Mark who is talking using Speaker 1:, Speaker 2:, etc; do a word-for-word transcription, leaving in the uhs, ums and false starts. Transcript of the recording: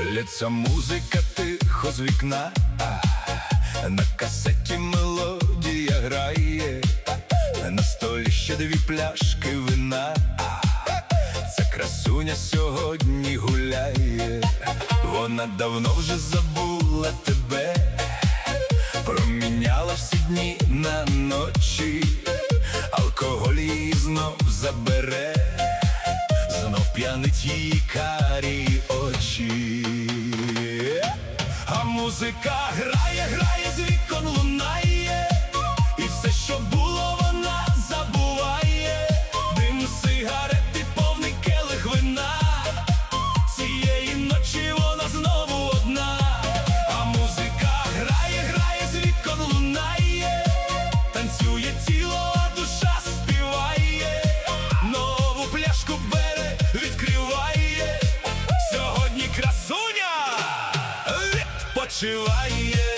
Speaker 1: Лється музика тихо з вікна, а на касеті мелодія грає, на столі ще дві пляшки вина. Ця красуня сьогодні гуляє, вона давно вже забула тебе, проміняла всі дні на ночі, алкоголь її знов забере, знов п'янить її карі очі. А музика грає, грає, з вікон лунає, і все, що було, вона забуває. Дим сигарети, повний келих вина, цієї ночі вона знову одна. А музика грає, грає, з вікон лунає, танцює тіло, а душа співає, нову пляшку бере, відкриває, сьогодні красуня відпочиває.